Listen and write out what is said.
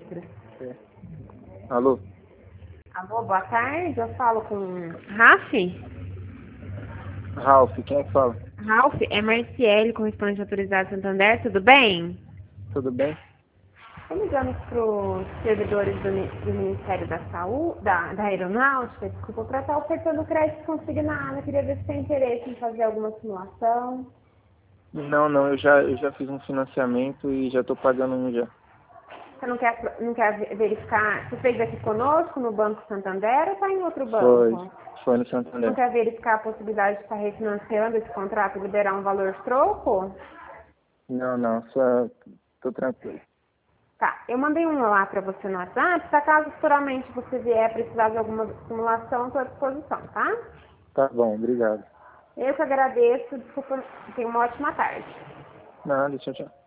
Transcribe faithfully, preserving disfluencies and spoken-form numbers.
Sinistro. É. Alô? Alô, boa tarde. Eu falo com Ralph. Ralph, quem é que fala? Ralph, é Marciele, correspondente autorizado Santander. Tudo bem? Tudo bem? Estou ligando para os servidores do, Mi- do Ministério da Saúde, da, da Aeronáutica, desculpa, para estar ofertando crédito consignado. Eu queria ver se tem interesse em fazer alguma simulação. Não, não, eu já, eu já fiz um financiamento e já estou pagando um já. Você não quer, não quer ve- verificar? Você fez aqui conosco no Banco Santander ou está em outro Foi, banco? foi no Não Santander. quer verificar a possibilidade de estar refinanciando esse contrato e liberar um valor de troco? Não, não, só tô tranquilo. Tá, eu mandei um lá para você no WhatsApp, se caso futuramente você vier precisar de alguma simulação, estou à disposição, tá? Tá bom, obrigado. Eu que agradeço, desculpa, tenha uma ótima tarde. Nada, tchau, tchau.